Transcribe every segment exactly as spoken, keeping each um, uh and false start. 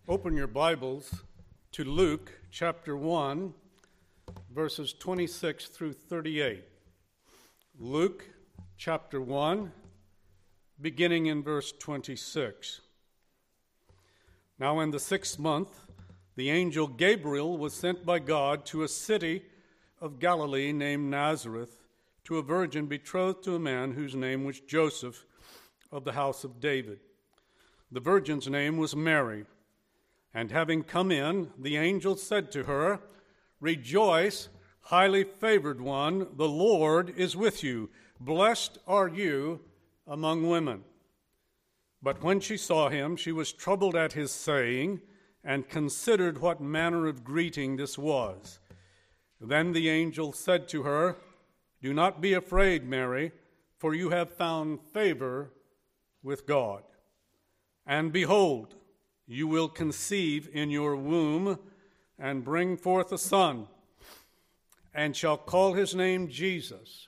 Open your Bibles to Luke chapter one, verses twenty-six through thirty-eight. Luke chapter one, beginning in verse twenty-six. Now in the sixth month, the angel Gabriel was sent by God to a city of Galilee named Nazareth, to a virgin betrothed to a man whose name was Joseph, of the house of David. The virgin's name was Mary. And having come in, the angel said to her, "Rejoice, highly favored one, the Lord is with you. Blessed are you among women." But when she saw him, she was troubled at his saying, and considered what manner of greeting this was. Then the angel said to her, "Do not be afraid, Mary, for you have found favor with God. And behold, you will conceive in your womb and bring forth a son, and shall call his name Jesus.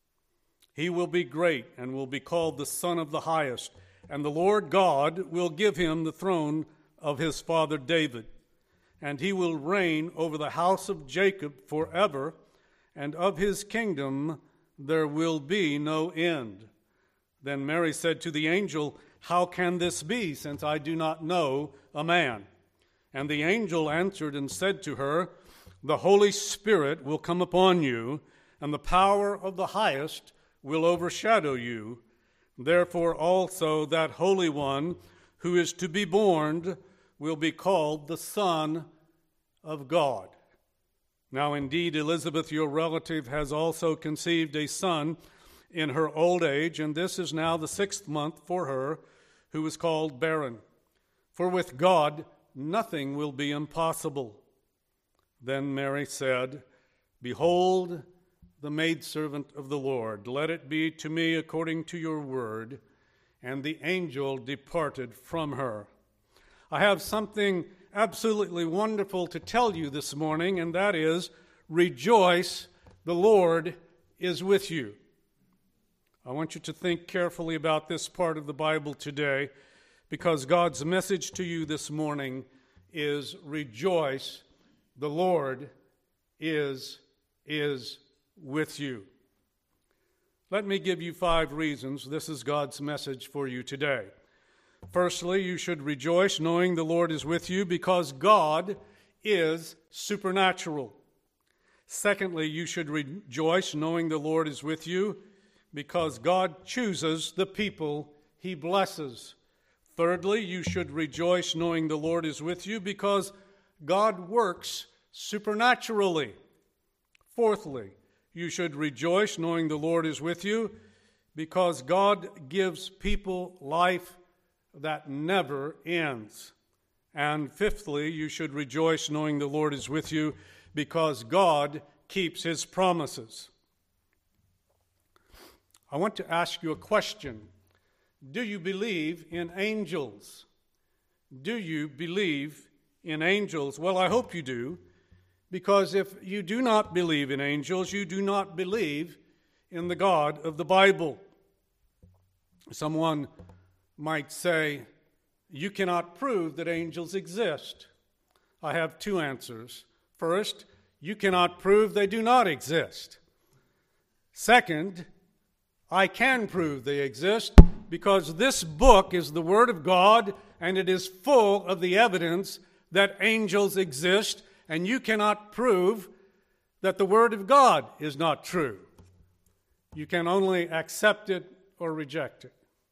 He will be great and will be called the Son of the Highest, and the Lord God will give him the throne of his father David, and he will reign over the house of Jacob forever, and of his kingdom there will be no end." Then Mary said to the angel, "How can this be, since I do not know a man?" And the angel answered and said to her, "The Holy Spirit will come upon you, and the power of the Highest will overshadow you. Therefore also that Holy One who is to be born will be called the Son of God. Now indeed Elizabeth, your relative, has also conceived a son in her old age, and this is now the sixth month for her, who is called barren. For with God nothing will be impossible." Then Mary said, "Behold, the maidservant of the Lord. Let it be to me according to your word." And the angel departed from her. I have something absolutely wonderful to tell you this morning, and that is, rejoice, the Lord is with you. I want you to think carefully about this part of the Bible today, because God's message to you this morning is rejoice, the Lord is, is with you. Let me give you five reasons this is God's message for you today. Firstly, you should rejoice knowing the Lord is with you because God is supernatural. Secondly, you should rejoice knowing the Lord is with you because God chooses the people he blesses. Thirdly, you should rejoice knowing the Lord is with you because God works supernaturally. Fourthly, you should rejoice knowing the Lord is with you because God gives people life that never ends. And fifthly, you should rejoice knowing the Lord is with you because God keeps his promises. I want to ask you a question. Do you believe in angels? Do you believe in angels? Well, I hope you do, because if you do not believe in angels, you do not believe in the God of the Bible. Someone might say, "You cannot prove that angels exist." I have two answers. First, you cannot prove they do not exist. Second, I can prove they exist because this book is the Word of God and it is full of the evidence that angels exist, and you cannot prove that the Word of God is not true. You can only accept it or reject it.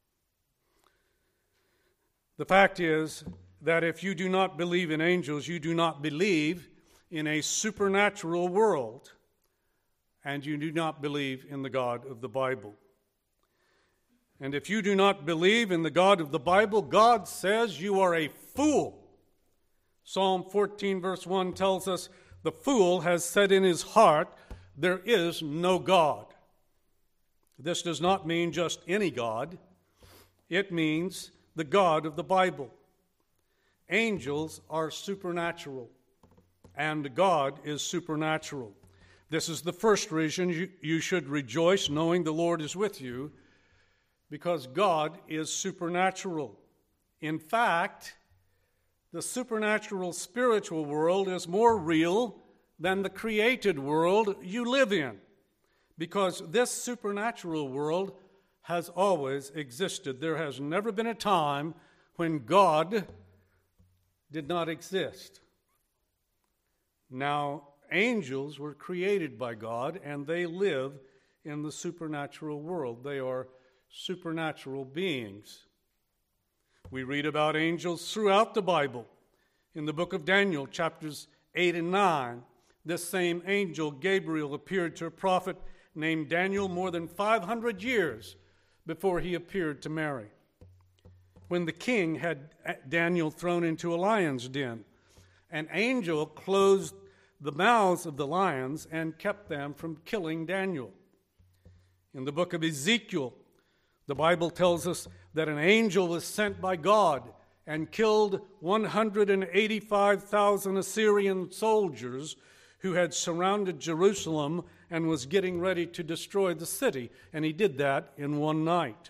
The fact is that if you do not believe in angels, you do not believe in a supernatural world, and you do not believe in the God of the Bible. And if you do not believe in the God of the Bible, God says you are a fool. Psalm fourteen verse one tells us, "The fool has said in his heart, there is no God." This does not mean just any God. It means the God of the Bible. Angels are supernatural, and God is supernatural. This is the first reason you, you should rejoice knowing the Lord is with you, because God is supernatural. In fact, the supernatural spiritual world is more real than the created world you live in, because this supernatural world has always existed. There has never been a time when God did not exist. Now, angels were created by God, and they live in the supernatural world. They are supernatural beings. We read about angels throughout the Bible. In the book of Daniel, chapters eight and nine, this same angel, Gabriel, appeared to a prophet named Daniel more than five hundred years before he appeared to Mary. When the king had Daniel thrown into a lion's den, an angel closed the mouths of the lions and kept them from killing Daniel. In the book of Ezekiel, the Bible tells us that an angel was sent by God and killed one hundred eighty-five thousand Assyrian soldiers who had surrounded Jerusalem and was getting ready to destroy the city. And he did that in one night.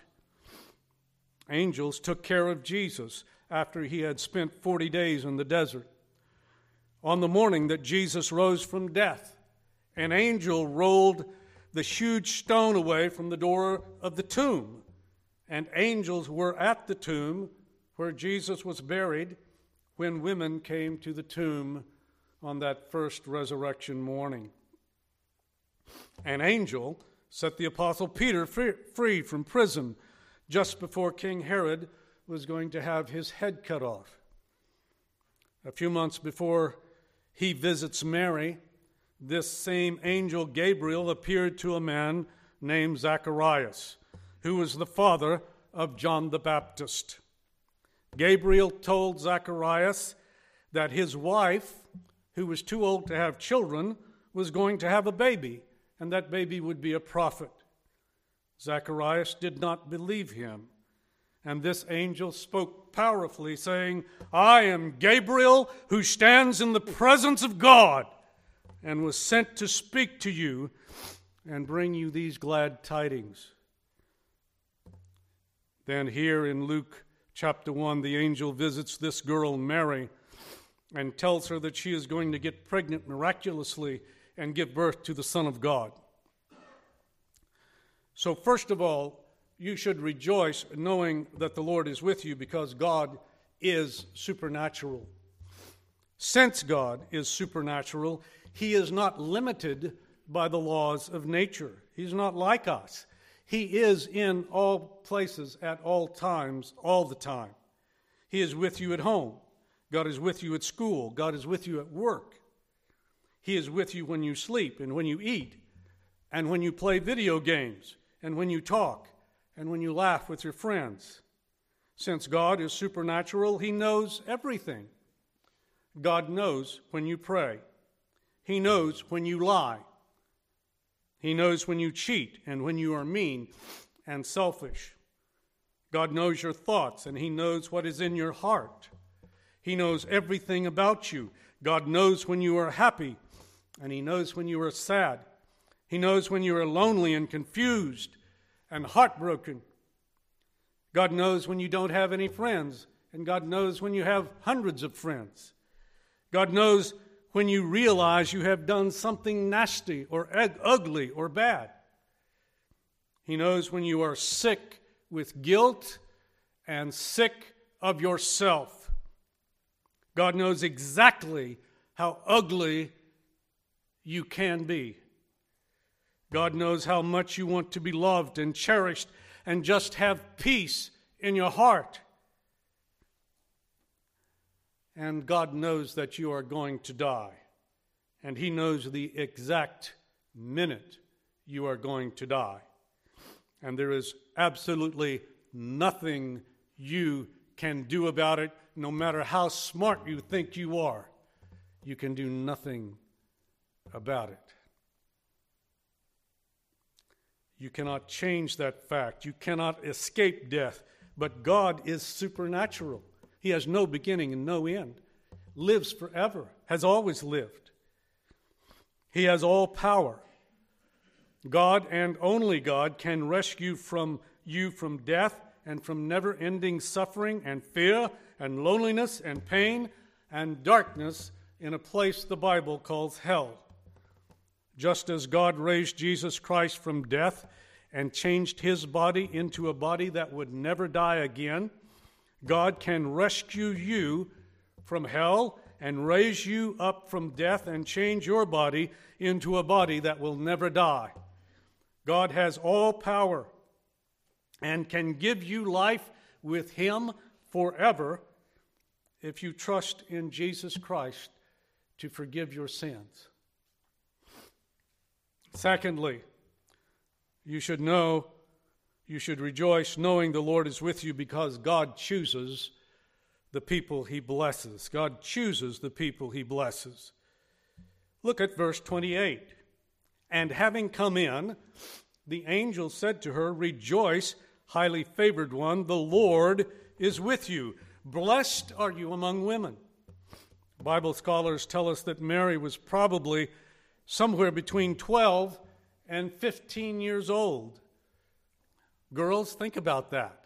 Angels took care of Jesus after he had spent forty days in the desert. On the morning that Jesus rose from death, an angel rolled the huge stone away from the door of the tomb. And angels were at the tomb where Jesus was buried when women came to the tomb on that first resurrection morning. An angel set the apostle Peter free from prison just before King Herod was going to have his head cut off. A few months before he visits Mary, this same angel Gabriel appeared to a man named Zacharias, who was the father of John the Baptist. Gabriel told Zacharias that his wife, who was too old to have children, was going to have a baby, and that baby would be a prophet. Zacharias did not believe him, and this angel spoke powerfully, saying, "I am Gabriel, who stands in the presence of God, and was sent to speak to you and bring you these glad tidings." Then here in Luke chapter one, the angel visits this girl, Mary, and tells her that she is going to get pregnant miraculously and give birth to the Son of God. So first of all, you should rejoice knowing that the Lord is with you, because God is supernatural. Since God is supernatural, he is not limited by the laws of nature. He's not like us. He is in all places, at all times, all the time. He is with you at home. God is with you at school. God is with you at work. He is with you when you sleep and when you eat and when you play video games and when you talk and when you laugh with your friends. Since God is supernatural, he knows everything. God knows when you pray. He knows when you lie. He knows when you cheat and when you are mean and selfish. God knows your thoughts, and he knows what is in your heart. He knows everything about you. God knows when you are happy, and he knows when you are sad. He knows when you are lonely and confused and heartbroken. God knows when you don't have any friends, and God knows when you have hundreds of friends. God knows when you realize you have done something nasty or ugly or bad. He knows when you are sick with guilt and sick of yourself. God knows exactly how ugly you can be. God knows how much you want to be loved and cherished and just have peace in your heart. And God knows that you are going to die. And he knows the exact minute you are going to die. And there is absolutely nothing you can do about it, no matter how smart you think you are. You can do nothing about it. You cannot change that fact. You cannot escape death. But God is supernatural. He has no beginning and no end. Lives forever. Has always lived. He has all power. God and only God can rescue from you from death and from never-ending suffering and fear and loneliness and pain and darkness in a place the Bible calls hell. Just as God raised Jesus Christ from death and changed his body into a body that would never die again, God can rescue you from hell and raise you up from death and change your body into a body that will never die. God has all power and can give you life with him forever if you trust in Jesus Christ to forgive your sins. Secondly, you should know, you should rejoice knowing the Lord is with you because God chooses the people he blesses. God chooses the people he blesses. Look at verse twenty-eight. And having come in, the angel said to her, Rejoice, highly favored one, the Lord is with you. Blessed are you among women. Bible scholars tell us that Mary was probably somewhere between twelve and fifteen years old. Girls, think about that.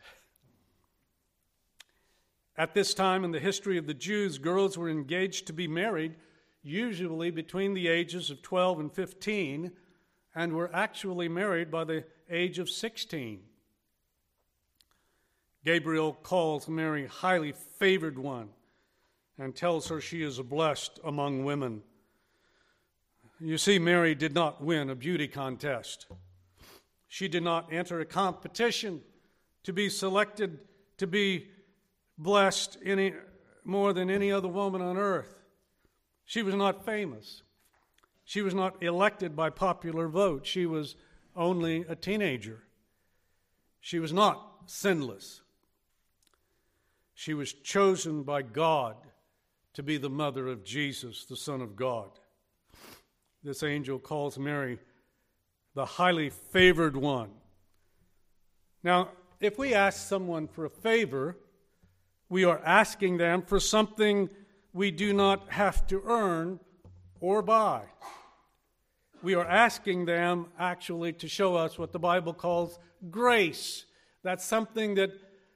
At this time in the history of the Jews, girls were engaged to be married, usually between the ages of twelve and fifteen, and were actually married by the age of sixteen. Gabriel calls Mary highly favored one and tells her she is blessed among women. You see, Mary did not win a beauty contest. She did not enter a competition to be selected to be blessed any more than any other woman on earth. She was not famous. She was not elected by popular vote. She was only a teenager. She was not sinless. She was chosen by God to be the mother of Jesus, the Son of God. This angel calls Mary the highly favored one. Now, if we ask someone for a favor, we are asking them for something we do not have to earn or buy. We are asking them actually to show us what the Bible calls grace. That's something that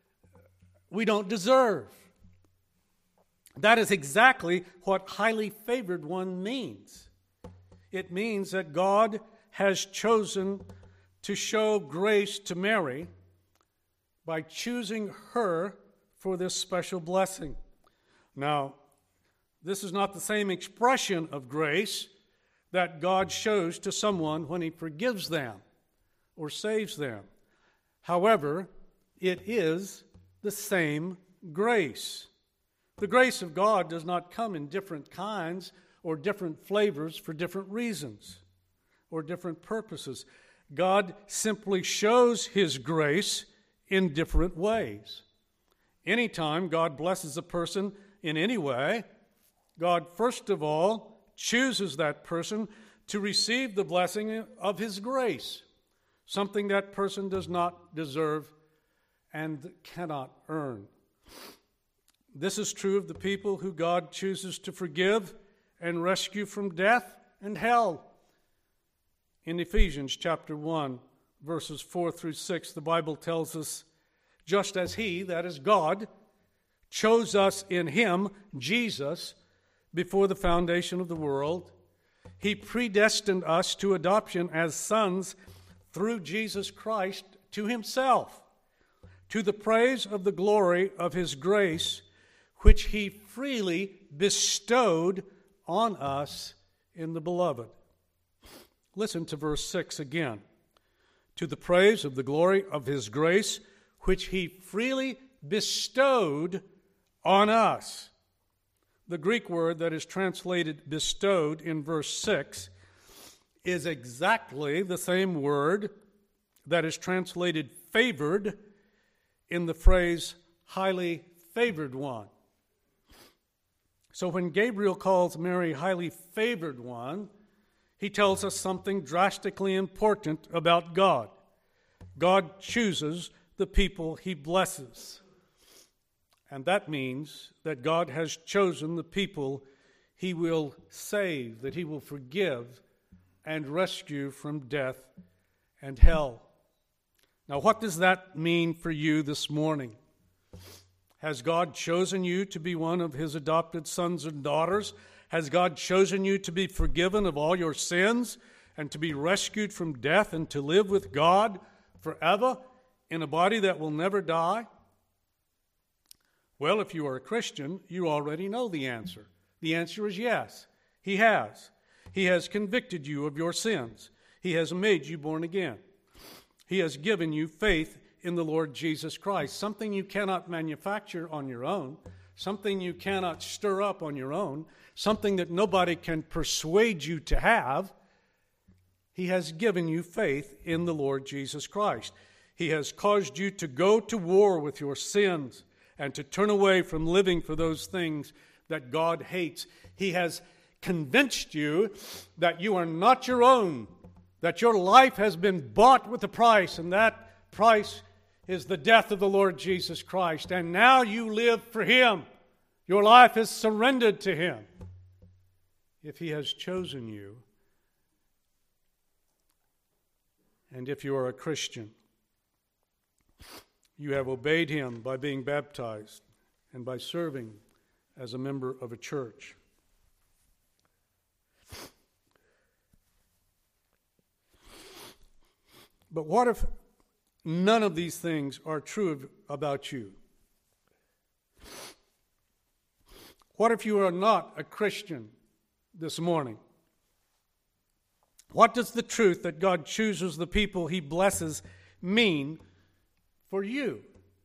we don't deserve. That is exactly what highly favored one means. It means that God has chosen to show grace to Mary by choosing her for this special blessing. Now, this is not the same expression of grace that God shows to someone when he forgives them or saves them. However, it is the same grace. The grace of God does not come in different kinds or different flavors for different reasons or different purposes. God simply shows his grace in different ways. Anytime God blesses a person in any way, God first of all chooses that person to receive the blessing of his grace, something that person does not deserve and cannot earn. This is true of the people who God chooses to forgive and rescue from death and hell. In Ephesians chapter one, verses four through six, the Bible tells us, just as he, that is God, chose us in him, Jesus, before the foundation of the world, he predestined us to adoption as sons through Jesus Christ to himself, to the praise of the glory of his grace, which he freely bestowed on us in the beloved. Listen to verse six again. To the praise of the glory of his grace, which he freely bestowed on us. The Greek word that is translated bestowed in verse six is exactly the same word that is translated favored in the phrase highly favored one. So when Gabriel calls Mary highly favored one, he tells us something drastically important about God. God chooses the people he blesses. And that means that God has chosen the people he will save, that he will forgive and rescue from death and hell. Now, what does that mean for you this morning? Has God chosen you to be one of his adopted sons and daughters? Has God chosen you to be forgiven of all your sins and to be rescued from death and to live with God forever in a body that will never die? Well, if you are a Christian, you already know the answer. The answer is yes. He has. He has convicted you of your sins. He has made you born again. He has given you faith in the Lord Jesus Christ, something you cannot manufacture on your own, something you cannot stir up on your own, something that nobody can persuade you to have. He has given you faith in the Lord Jesus Christ. He has caused you to go to war with your sins and to turn away from living for those things that God hates. He has convinced you that you are not your own, that your life has been bought with a price, and that price is the death of the Lord Jesus Christ. And now you live for him. Your life is surrendered to him. If he has chosen you, and if you are a Christian, you have obeyed him by being baptized and by serving as a member of a church. But what if none of these things are true of, about you? What if you are not a Christian this morning? What does the truth that God chooses the people he blesses mean for you?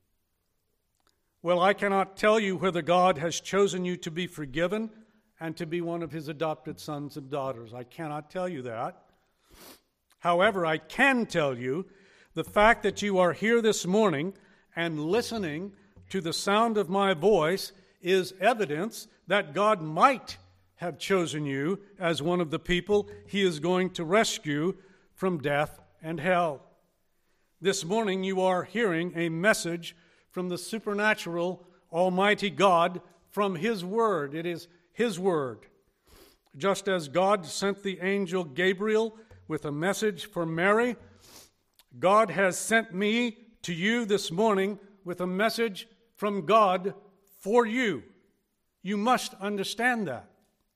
Well, I cannot tell you whether God has chosen you to be forgiven and to be one of his adopted sons and daughters. I cannot tell you that. However, I can tell you the fact that you are here this morning and listening to the sound of my voice is evidence that God might have chosen you as one of the people he is going to rescue from death and hell. This morning you are hearing a message from the supernatural Almighty God from his word. It is his word. Just as God sent the angel Gabriel with a message for Mary, God has sent me to you this morning with a message from God for you. You must understand that.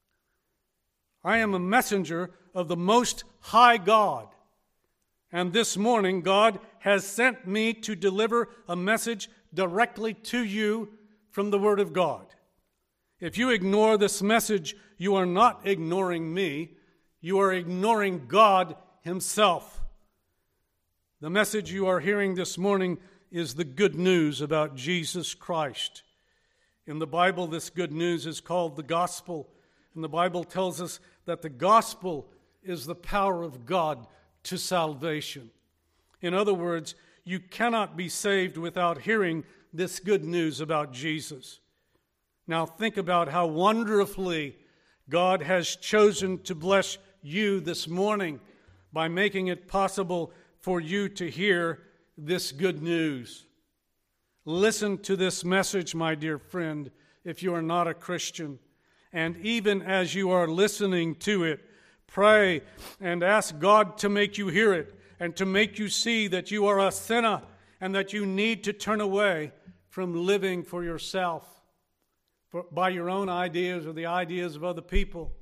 I am a messenger of the Most High God. And this morning, God has sent me to deliver a message directly to you from the Word of God. If you ignore this message, you are not ignoring me. You are ignoring God himself. The message you are hearing this morning is the good news about Jesus Christ. In the Bible, this good news is called the gospel. And the Bible tells us that the gospel is the power of God to salvation. In other words, you cannot be saved without hearing this good news about Jesus. Now think about how wonderfully God has chosen to bless you this morning by making it possible for you to hear this good news. Listen to this message, my dear friend, if you are not a Christian. And even as you are listening to it, pray and ask God to make you hear it and to make you see that you are a sinner and that you need to turn away from living for yourself, for, by your own ideas or the ideas of other people.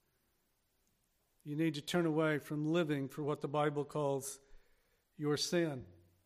You need to turn away from living for what the Bible calls your sin.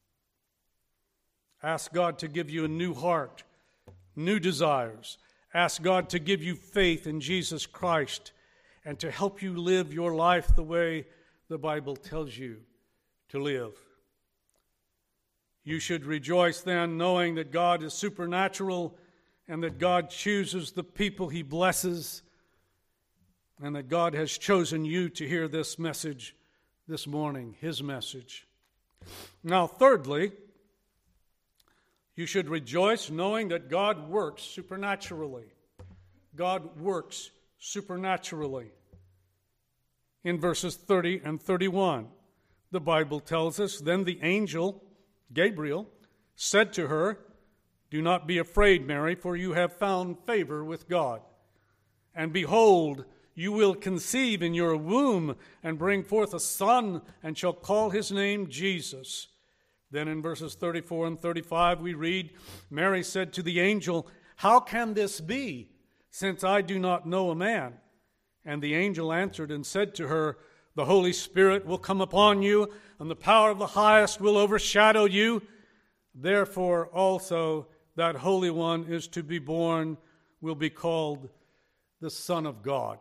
Ask God to give you a new heart, new desires. Ask God to give you faith in Jesus Christ and to help you live your life the way the Bible tells you to live. You should rejoice then, knowing that God is supernatural and that God chooses the people he blesses, and that God has chosen you to hear this message this morning, his message. Now, thirdly, you should rejoice knowing that God works supernaturally. God works supernaturally. In verses thirty and thirty-one, the Bible tells us, "Then the angel, Gabriel, said to her, 'Do not be afraid, Mary, for you have found favor with God. And behold, you will conceive in your womb and bring forth a son, and shall call his name Jesus. Then in verses thirty-four and thirty-five we read, Mary said to the angel, "How can this be, since I do not know a man?" And the angel answered and said to her, "The Holy Spirit will come upon you, and the power of the highest will overshadow you. Therefore also that Holy One is to be born will be called the Son of God."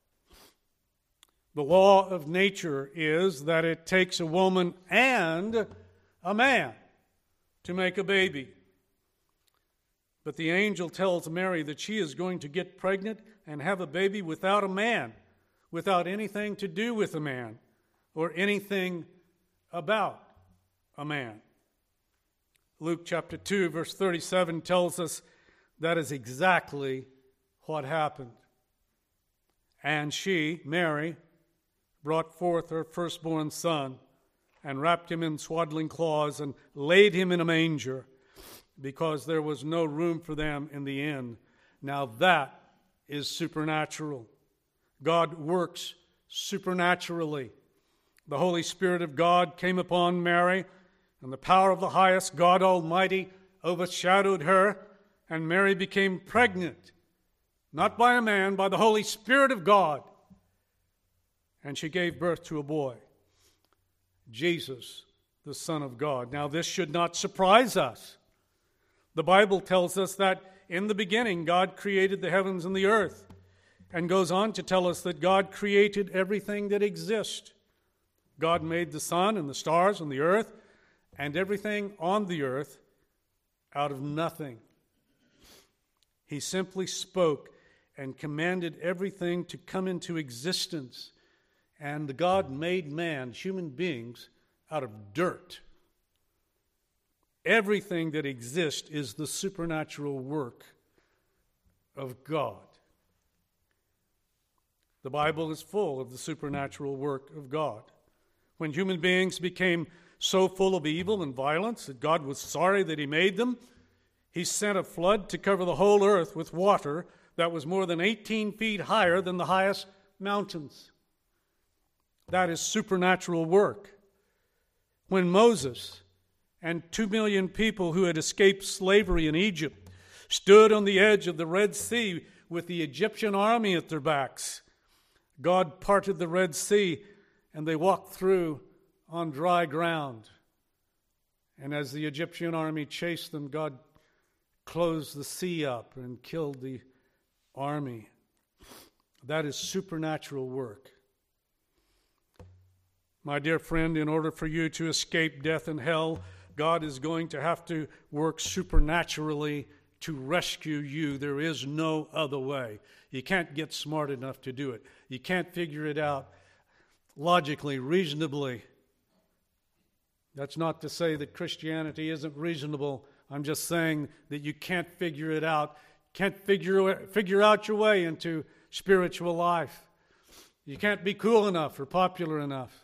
The law of nature is that it takes a woman and a man to make a baby. But the angel tells Mary that she is going to get pregnant and have a baby without a man, without anything to do with a man or anything about a man. Luke chapter two, verse thirty-seven tells us that is exactly what happened. And she, Mary, brought forth her firstborn son and wrapped him in swaddling cloths and laid him in a manger, because there was no room for them in the inn. Now that is supernatural. God works supernaturally. The Holy Spirit of God came upon Mary, and the power of the highest, God Almighty, overshadowed her, and Mary became pregnant, not by a man, by the Holy Spirit of God. And she gave birth to a boy, Jesus, the Son of God. Now, this should not surprise us. The Bible tells us that in the beginning, God created the heavens and the earth, and goes on to tell us that God created everything that exists. God made the sun and the stars and the earth and everything on the earth out of nothing. He simply spoke and commanded everything to come into existence. And God made man, human beings, out of dirt. Everything that exists is the supernatural work of God. The Bible is full of the supernatural work of God. When human beings became so full of evil and violence that God was sorry that He made them, He sent a flood to cover the whole earth with water that was more than eighteen feet higher than the highest mountains. That is supernatural work. When Moses and two million people who had escaped slavery in Egypt stood on the edge of the Red Sea with the Egyptian army at their backs, God parted the Red Sea and they walked through on dry ground. And as the Egyptian army chased them, God closed the sea up and killed the army. That is supernatural work. My dear friend, in order for you to escape death and hell, God is going to have to work supernaturally to rescue you. There is no other way. You can't get smart enough to do it. You can't figure it out logically, reasonably. That's not to say that Christianity isn't reasonable. I'm just saying that you can't figure it out. Can't figure, figure out your way into spiritual life. You can't be cool enough or popular enough.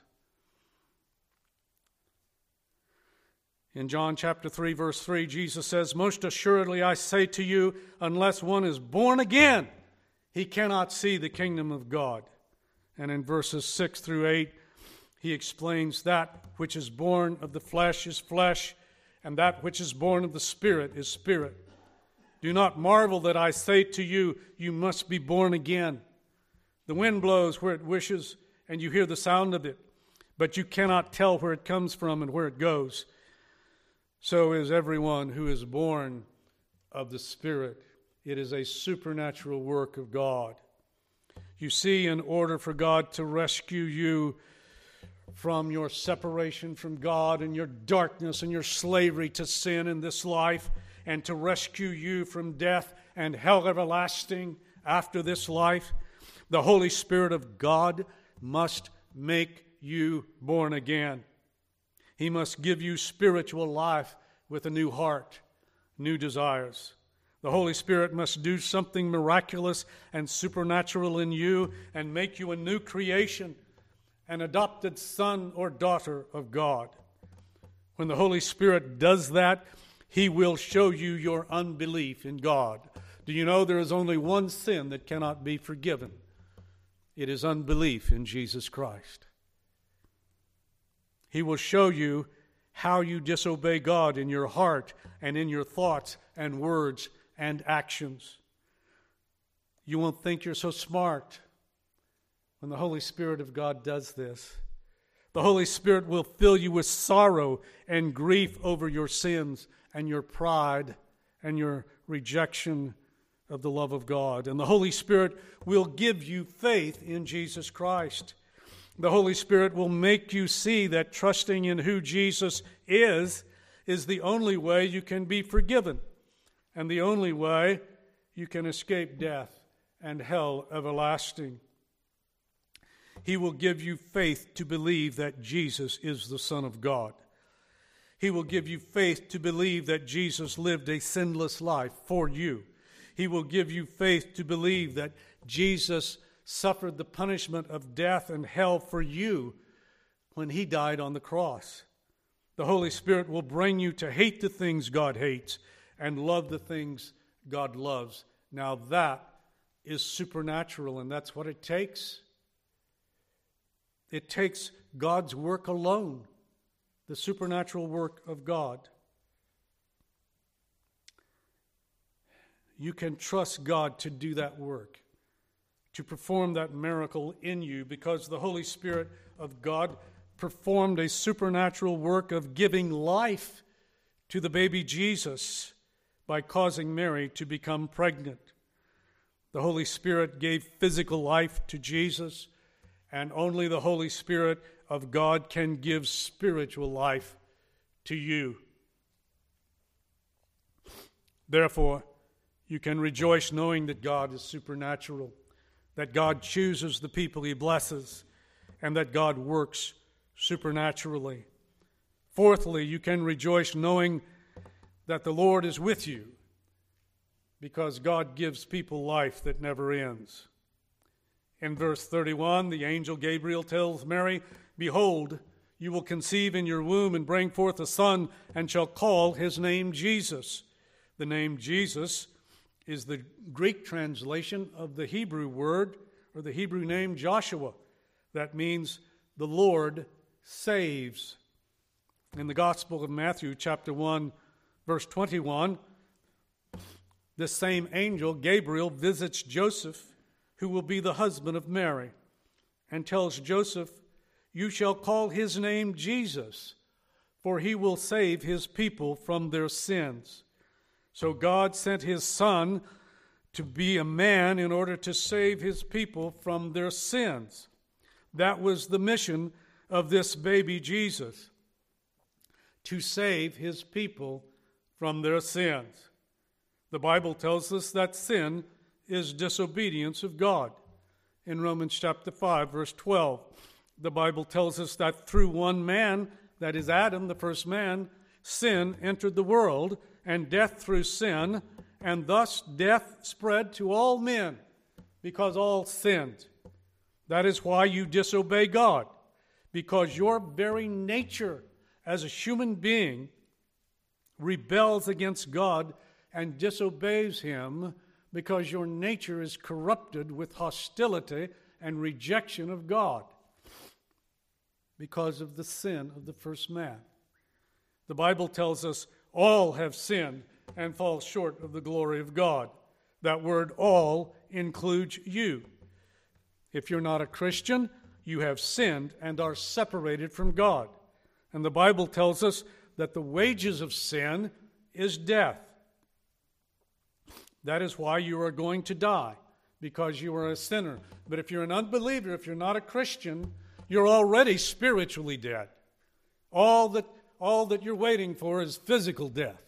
In John chapter three, verse three, Jesus says, "Most assuredly I say to you, unless one is born again, he cannot see the kingdom of God." And in verses six through eight, he explains that which is born of the flesh is flesh, and that which is born of the Spirit is spirit. Do not marvel that I say to you, you must be born again. The wind blows where it wishes, and you hear the sound of it, but you cannot tell where it comes from and where it goes. So is everyone who is born of the Spirit. It is a supernatural work of God. You see, in order for God to rescue you from your separation from God and your darkness and your slavery to sin in this life, and to rescue you from death and hell everlasting after this life, the Holy Spirit of God must make you born again. He must give you spiritual life with a new heart, new desires. The Holy Spirit must do something miraculous and supernatural in you and make you a new creation, an adopted son or daughter of God. When the Holy Spirit does that, He will show you your unbelief in God. Do you know there is only one sin that cannot be forgiven? It is unbelief in Jesus Christ. He will show you how you disobey God in your heart and in your thoughts and words and actions. You won't think you're so smart when the Holy Spirit of God does this. The Holy Spirit will fill you with sorrow and grief over your sins and your pride and your rejection of the love of God. And the Holy Spirit will give you faith in Jesus Christ. The Holy Spirit will make you see that trusting in who Jesus is is the only way you can be forgiven and the only way you can escape death and hell everlasting. He will give you faith to believe that Jesus is the Son of God. He will give you faith to believe that Jesus lived a sinless life for you. He will give you faith to believe that Jesus suffered the punishment of death and hell for you when he died on the cross. The Holy Spirit will bring you to hate the things God hates and love the things God loves. Now that is supernatural, and that's what it takes. It takes God's work alone, the supernatural work of God. You can trust God to do that work, to perform that miracle in you, because the Holy Spirit of God performed a supernatural work of giving life to the baby Jesus by causing Mary to become pregnant. The Holy Spirit gave physical life to Jesus, and only the Holy Spirit of God can give spiritual life to you. Therefore, you can rejoice knowing that God is supernatural, that God chooses the people he blesses, and that God works supernaturally. Fourthly, you can rejoice knowing that the Lord is with you, because God gives people life that never ends. In verse thirty-one, the angel Gabriel tells Mary, "Behold, you will conceive in your womb and bring forth a son, and shall call his name Jesus." The name Jesus is the Greek translation of the Hebrew word, or the Hebrew name Joshua. That means the Lord saves. In the Gospel of Matthew, chapter one, verse twenty-one, this same angel, Gabriel, visits Joseph, who will be the husband of Mary, and tells Joseph, "You shall call his name Jesus, for he will save his people from their sins." So God sent his Son to be a man in order to save his people from their sins. That was the mission of this baby Jesus, to save his people from their sins. The Bible tells us that sin is disobedience of God. In Romans chapter five, verse twelve, the Bible tells us that through one man, that is Adam, the first man, sin entered the world, and death through sin, and thus death spread to all men, because all sinned. That is why you disobey God, because your very nature as a human being rebels against God and disobeys him, because your nature is corrupted with hostility and rejection of God because of the sin of the first man. The Bible tells us all have sinned and fall short of the glory of God. That word all includes you. If you're not a Christian, you have sinned and are separated from God. And the Bible tells us that the wages of sin is death. That is why you are going to die, because you are a sinner. But if you're an unbeliever, if you're not a Christian, you're already spiritually dead. All that, all that you're waiting for is physical death.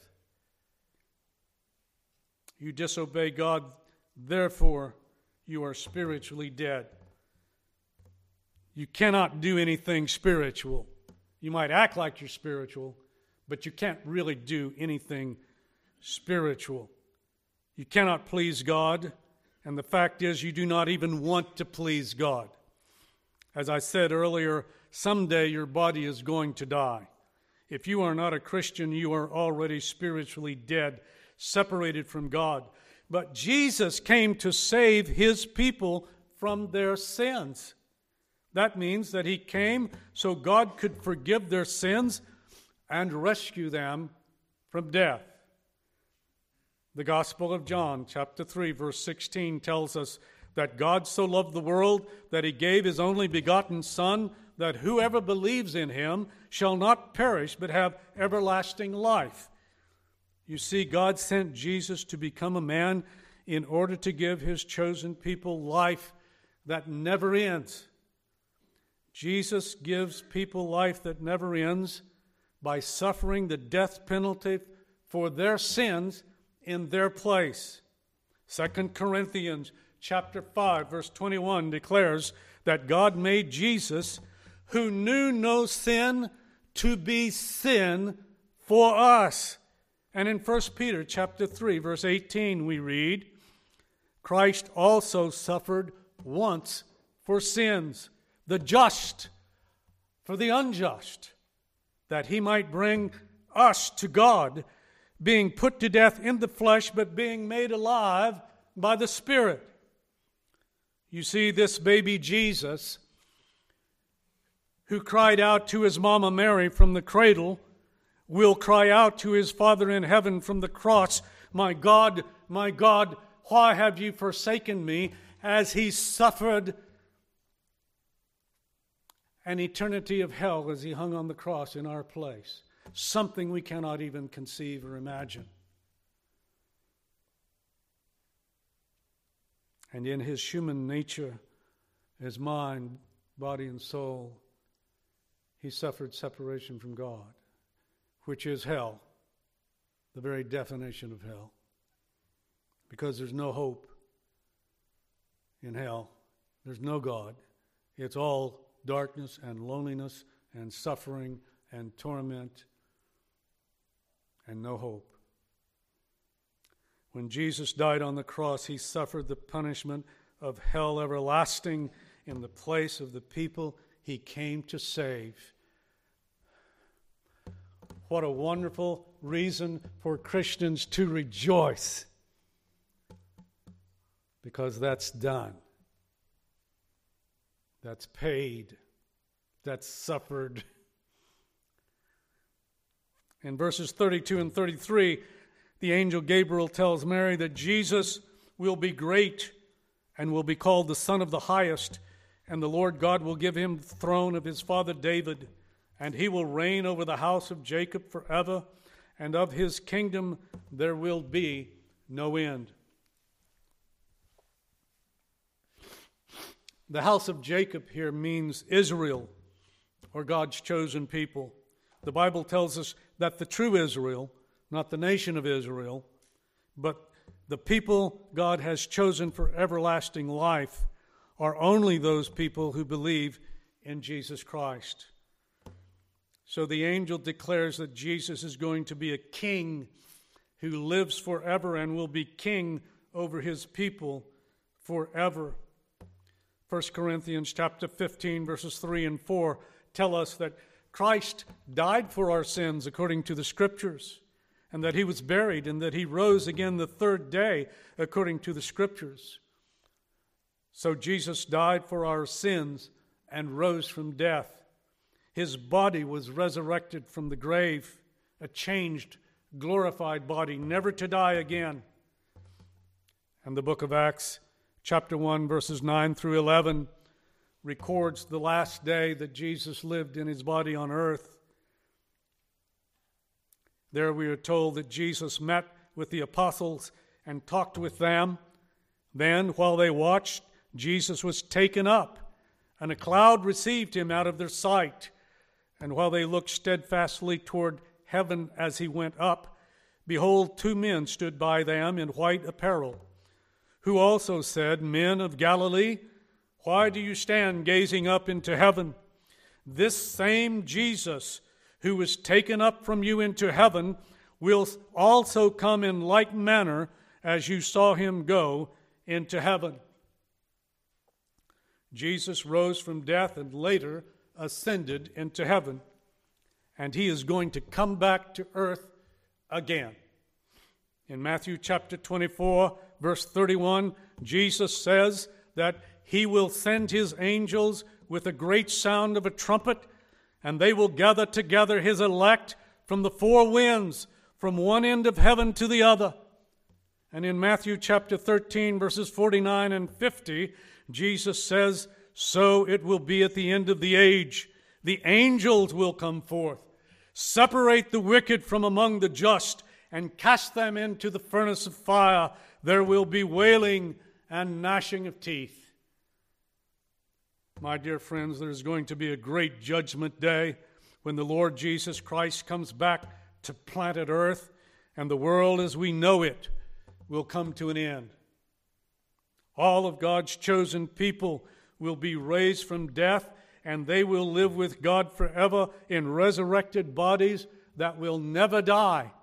You disobey God, therefore you are spiritually dead. You cannot do anything spiritual. You might act like you're spiritual, but you can't really do anything spiritual. You cannot please God, and the fact is you do not even want to please God. As I said earlier, someday your body is going to die. If you are not a Christian, you are already spiritually dead, separated from God. But Jesus came to save his people from their sins. That means that he came so God could forgive their sins and rescue them from death. The Gospel of John, chapter three, verse sixteen, tells us that God so loved the world that he gave his only begotten Son, that whoever believes in him shall not perish but have everlasting life. You see, God sent Jesus to become a man in order to give his chosen people life that never ends. Jesus gives people life that never ends by suffering the death penalty for their sins in their place. Second Corinthians chapter five, verse twenty-one declares that God made Jesus, who knew no sin, to be sin for us. And in First Peter chapter three, verse eighteen, we read, Christ also suffered once for sins, the just for the unjust, that he might bring us to God, being put to death in the flesh, but being made alive by the Spirit. You see, this baby Jesus, who cried out to his mama Mary from the cradle, will cry out to his Father in heaven from the cross, My God, my God, why have you forsaken me? As he suffered an eternity of hell as he hung on the cross in our place. Something we cannot even conceive or imagine. And in his human nature, his mind, body, and soul, he suffered separation from God, which is hell, the very definition of hell. Because there's no hope in hell. There's no God. It's all darkness and loneliness and suffering and torment and no hope. When Jesus died on the cross, he suffered the punishment of hell everlasting in the place of the people he came to save. What a wonderful reason for Christians to rejoice, because that's done. That's paid. That's suffered. In verses thirty-two and thirty-three, the angel Gabriel tells Mary that Jesus will be great and will be called the Son of the Highest, and the Lord God will give him the throne of his father David, and he will reign over the house of Jacob forever, and of his kingdom there will be no end. The house of Jacob here means Israel, or God's chosen people. The Bible tells us that the true Israel, not the nation of Israel, but the people God has chosen for everlasting life, are only those people who believe in Jesus Christ. So the angel declares that Jesus is going to be a king who lives forever and will be king over his people forever. First Corinthians chapter fifteen, verses three and four tell us that Christ died for our sins according to the Scriptures, and that he was buried, and that he rose again the third day according to the Scriptures. So Jesus died for our sins and rose from death. His body was resurrected from the grave, a changed, glorified body, never to die again. And the book of Acts, chapter one, verses nine through eleven, records the last day that Jesus lived in his body on earth. There we are told that Jesus met with the apostles and talked with them. Then, while they watched, Jesus was taken up, and a cloud received him out of their sight. And while they looked steadfastly toward heaven as he went up, behold, two men stood by them in white apparel, who also said, Men of Galilee, why do you stand gazing up into heaven? This same Jesus who was taken up from you into heaven will also come in like manner as you saw him go into heaven. Jesus rose from death and later ascended into heaven, and he is going to come back to earth again. In Matthew chapter twenty-four, verse thirty-one, Jesus says that he will send his angels with a great sound of a trumpet, and they will gather together his elect from the four winds, from one end of heaven to the other. And in Matthew chapter thirteen, verses forty-nine and fifty, Jesus says, so it will be at the end of the age. The angels will come forth, separate the wicked from among the just, and cast them into the furnace of fire. There will be wailing and gnashing of teeth. My dear friends, there's going to be a great judgment day when the Lord Jesus Christ comes back to planet earth, and the world as we know it will come to an end. All of God's chosen people will be raised from death, and they will live with God forever in resurrected bodies that will never die.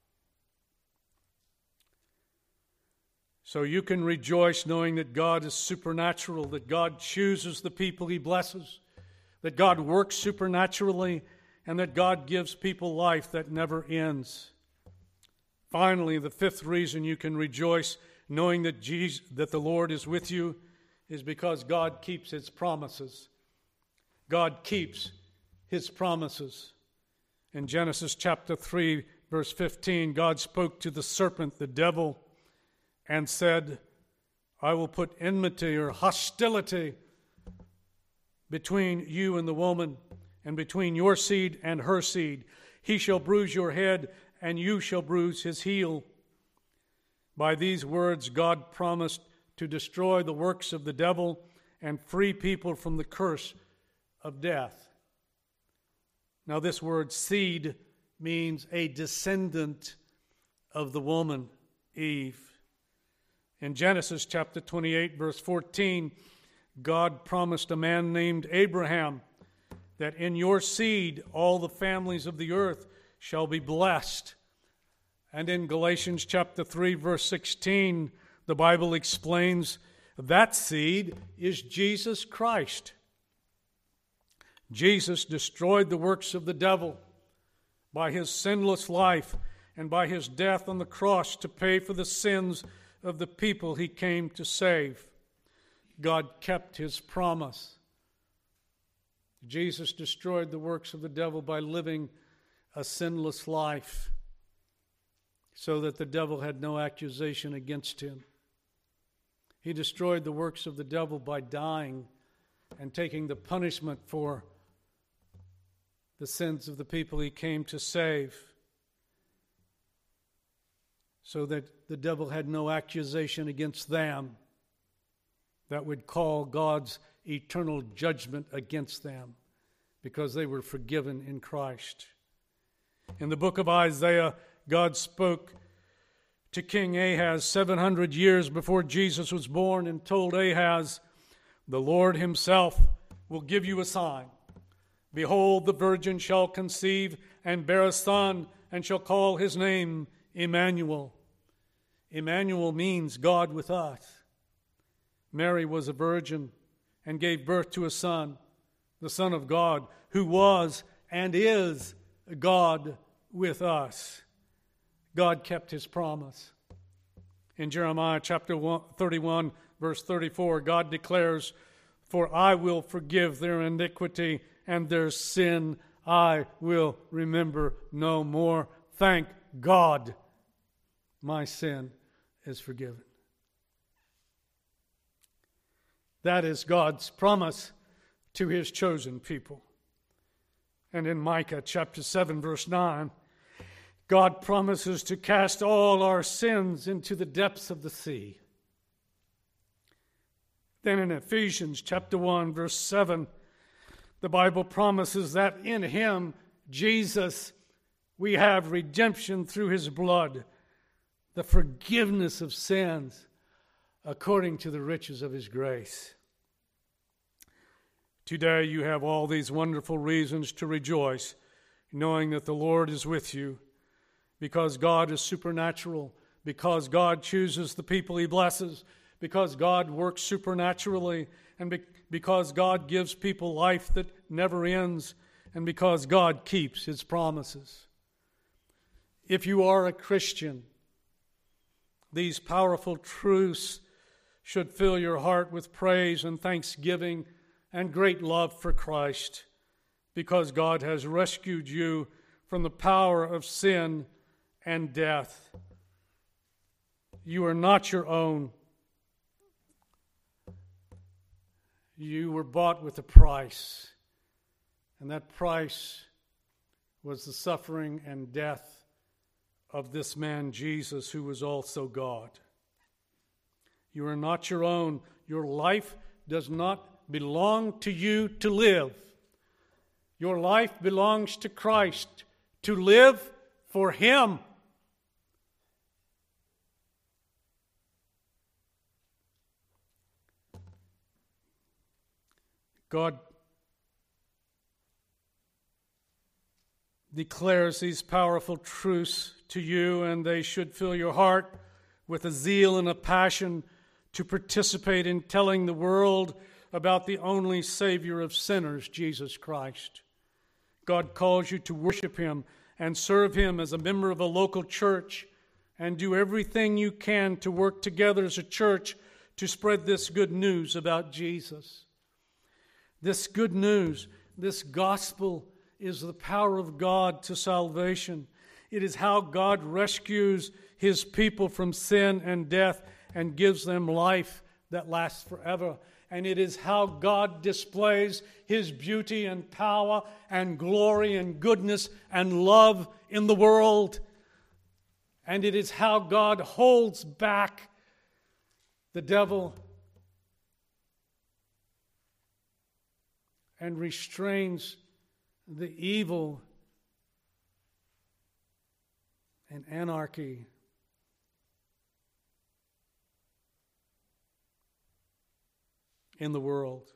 So you can rejoice knowing that God is supernatural, that God chooses the people He blesses, that God works supernaturally, and that God gives people life that never ends. Finally, the fifth reason you can rejoice knowing that Jesus, that the Lord is with you, is because God keeps His promises. God keeps His promises. In Genesis chapter three, verse fifteen, God spoke to the serpent, the devil, and said, I will put enmity or hostility between you and the woman, and between your seed and her seed. He shall bruise your head, and you shall bruise his heel. By these words, God promised to destroy the works of the devil and free people from the curse of death. Now, this word seed means a descendant of the woman, Eve. In Genesis chapter twenty-eight, verse fourteen, God promised a man named Abraham that in your seed all the families of the earth shall be blessed. And in Galatians chapter three, verse sixteen, the Bible explains that seed is Jesus Christ. Jesus destroyed the works of the devil by his sinless life and by his death on the cross to pay for the sins of the people he came to save. God kept his promise. Jesus destroyed the works of the devil by living a sinless life so that the devil had no accusation against him. He destroyed the works of the devil by dying and taking the punishment for the sins of the people he came to save, so that the devil had no accusation against them that would call God's eternal judgment against them, because they were forgiven in Christ. In the book of Isaiah, God spoke to King Ahaz seven hundred years before Jesus was born and told Ahaz, the Lord himself will give you a sign. Behold, the virgin shall conceive and bear a son, and shall call his name Emmanuel. Emmanuel means God with us. Mary was a virgin and gave birth to a son, the Son of God, who was and is God with us. God kept his promise. In Jeremiah chapter thirty-one, verse thirty-four, God declares, for I will forgive their iniquity, and their sin I will remember no more. Thank God, my sin is forgiven. That is God's promise to his chosen people. And in Micah chapter seven, verse nine, God promises to cast all our sins into the depths of the sea. Then in Ephesians chapter one, verse seven, the Bible promises that in him, Jesus, we have redemption through his blood, the forgiveness of sins according to the riches of his grace. Today you have all these wonderful reasons to rejoice, knowing that the Lord is with you, because God is supernatural, because God chooses the people he blesses, because God works supernaturally, and be- because God gives people life that never ends, and because God keeps his promises. If you are a Christian, these powerful truths should fill your heart with praise and thanksgiving and great love for Christ, because God has rescued you from the power of sin and death. You are not your own. You were bought with a price, and that price was the suffering and death of this man Jesus, who was also God. You are not your own. Your life does not belong to you to live. Your life belongs to Christ, to live for Him. God declares these powerful truths to you, and they should fill your heart with a zeal and a passion to participate in telling the world about the only Savior of sinners, Jesus Christ. God calls you to worship Him and serve Him as a member of a local church, and do everything you can to work together as a church to spread this good news about Jesus. This good news, this gospel, is the power of God to salvation. It is how God rescues His people from sin and death and gives them life that lasts forever. And it is how God displays His beauty and power and glory and goodness and love in the world. And it is how God holds back the devil and restrains the evil and anarchy in the world.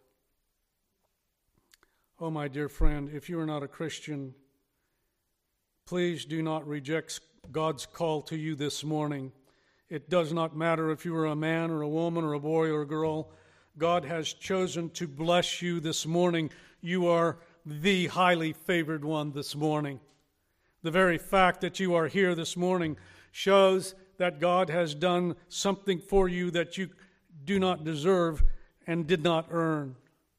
Oh, my dear friend, if you are not a Christian, please do not reject God's call to you this morning. It does not matter if you are a man or a woman or a boy or a girl. God has chosen to bless you this morning. You are the highly favored one this morning. The very fact that you are here this morning shows that God has done something for you that you do not deserve and did not earn.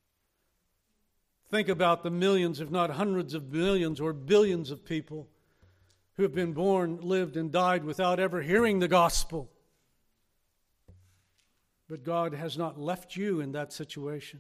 Think about the millions, if not hundreds of millions or billions of people who have been born, lived, and died without ever hearing the gospel. But God has not left you in that situation.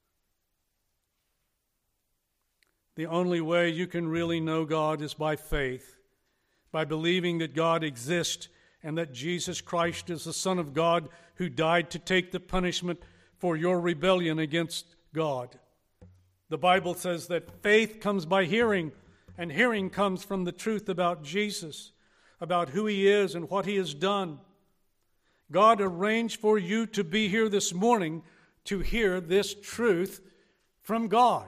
The only way you can really know God is by faith, by believing that God exists and that Jesus Christ is the Son of God who died to take the punishment for your rebellion against God. The Bible says that faith comes by hearing, and hearing comes from the truth about Jesus, about who He is and what He has done. God arranged for you to be here this morning to hear this truth from God.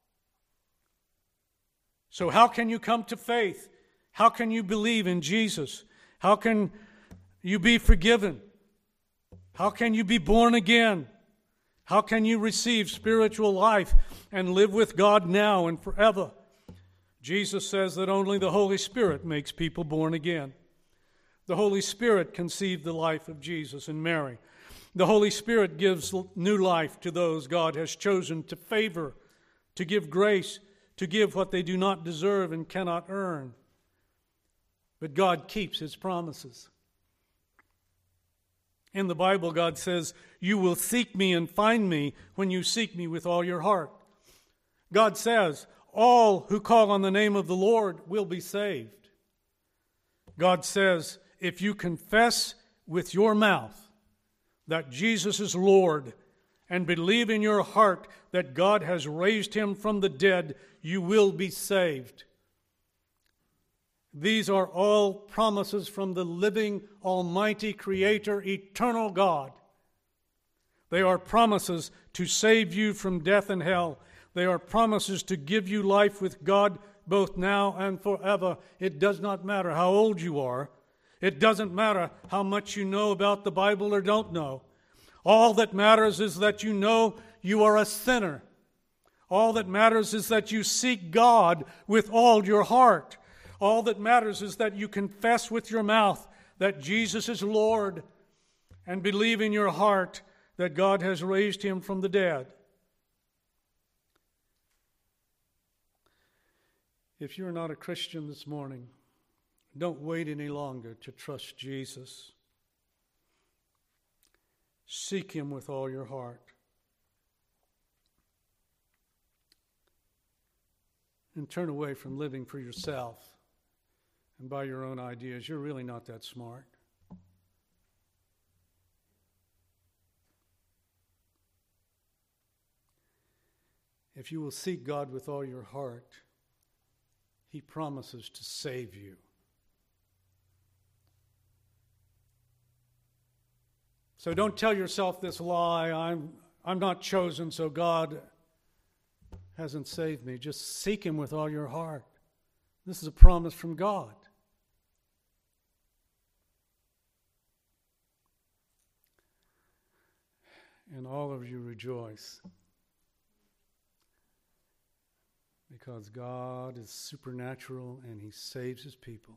So how can you come to faith? How can you believe in Jesus? How can you be forgiven? How can you be born again? How can you receive spiritual life and live with God now and forever? Jesus says that only the Holy Spirit makes people born again. The Holy Spirit conceived the life of Jesus and Mary. The Holy Spirit gives new life to those God has chosen to favor, to give grace, to give what they do not deserve and cannot earn. But God keeps His promises. In the Bible, God says, "You will seek me and find me when you seek me with all your heart." God says, all who call on the name of the Lord will be saved. God says, if you confess with your mouth that Jesus is Lord and believe in your heart that God has raised Him from the dead, you will be saved. These are all promises from the living, almighty Creator, eternal God. They are promises to save you from death and hell. They are promises to give you life with God both now and forever. It does not matter how old you are. It doesn't matter how much you know about the Bible or don't know. All that matters is that you know you are a sinner. All that matters is that you seek God with all your heart. All that matters is that you confess with your mouth that Jesus is Lord and believe in your heart that God has raised Him from the dead. If you're not a Christian this morning, don't wait any longer to trust Jesus. Seek him with all your heart. And turn away from living for yourself and by your own ideas. You're really not that smart. If you will seek God with all your heart, he promises to save you. So don't tell yourself this lie, I'm, I'm not chosen, so God hasn't saved me. Just seek him with all your heart. This is a promise from God. And all of you rejoice, because God is supernatural and he saves his people.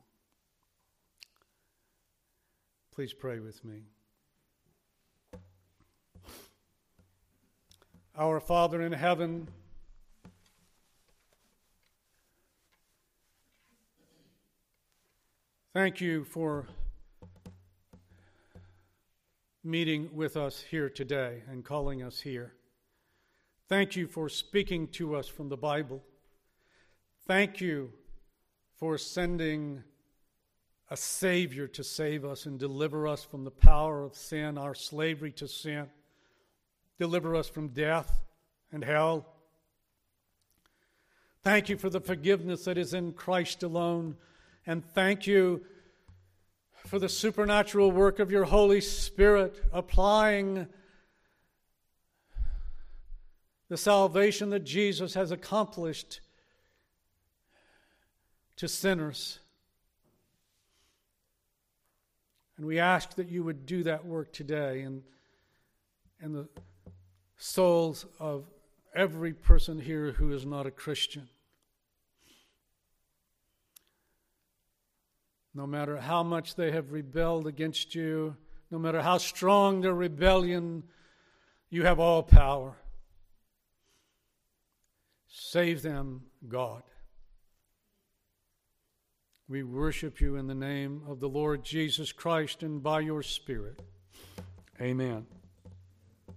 Please pray with me. Our Father in heaven, thank you for meeting with us here today and calling us here. Thank you for speaking to us from the Bible. Thank you for sending a Savior to save us and deliver us from the power of sin, our slavery to sin. Deliver us from death and hell. Thank you for the forgiveness that is in Christ alone. And thank you for the supernatural work of your Holy Spirit, applying the salvation that Jesus has accomplished to sinners. And we ask that you would do that work today in, in the souls of every person here who is not a Christian. No matter how much they have rebelled against you, no matter how strong their rebellion, you have all power. Save them, God. We worship you in the name of the Lord Jesus Christ and by your Spirit. Amen.